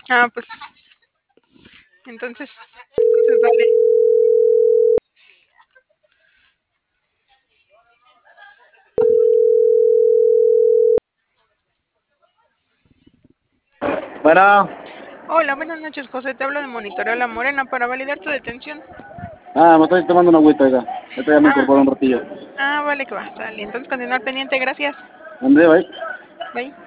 Ah, pues, entonces dale. Bueno, Hola, buenas noches, José. Te hablo de Monitoreo La Morena para validar tu detención. me estoy tomando una agüita, oiga. Ahorita ya me incorporo un ratillo. Vale que va, sale. Entonces continuar pendiente, gracias. ¿Dónde va? Bye.